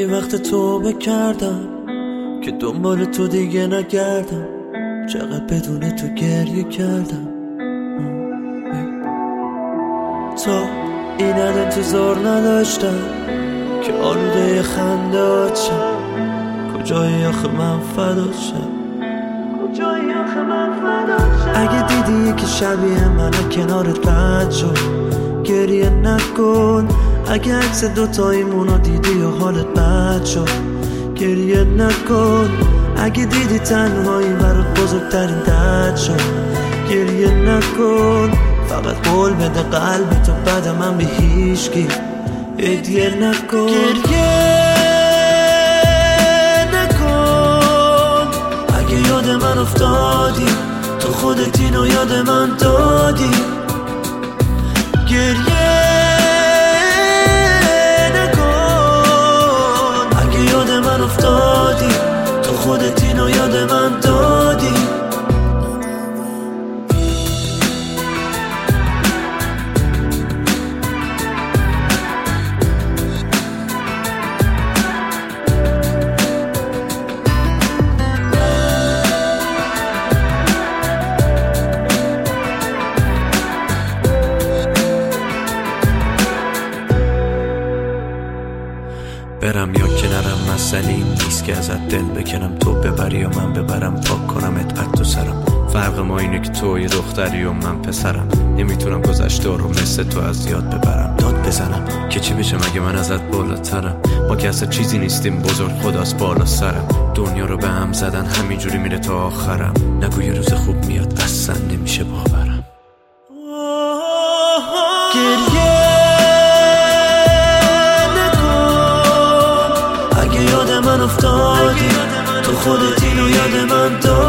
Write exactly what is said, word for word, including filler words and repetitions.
وقت توبه کردم که دنبال تو دیگه نگردم، چقدر بدون تو گریه کردم. تا این حد انتظار نداشتم که آلوده خنده آتشم. کجایی آخه من فدات شم، کجایی آخه من فدات شم. اگه دیدی که شبیه من کنارت رد شد گریه نکن. اگه عکس دوتاییمونو دیدی و حالت بد شد گریه نکن. اگه دیدی تنهایی برات بزرگترین درد شد گریه نکن. فقط قول بده قلبتو بعد من به هیچکی هدیه نکن. گریه نکن. اگه یاد من افتادی تو خودت اینو یاد من دادی. گریه نکن. اگه یاد من افتادی تو خودت اینو یاد من دادی. برم یا که نرم مسئله این نیست که ازت دل بکنم، تو ببری یا من ببرم، پاک کنم اتقد تو سرم. فرق ما اینه که تو یه دختری و من پسرم. نمیتونم گذشته رو مثل تو از یاد ببرم، داد بزنم که چی بشه مگه من ازت بالاترم. ما که اصلا چیزی نیستیم، بزرگ خداست بالا سرم. دنیا رو به هم زدن همینجوری میره تا آخرم. نگو یه روز خوب میاد اصلا نمیشه باورم. گریه نکن. اگه یاد من افتادی تو خودت اینو یاد من دادی.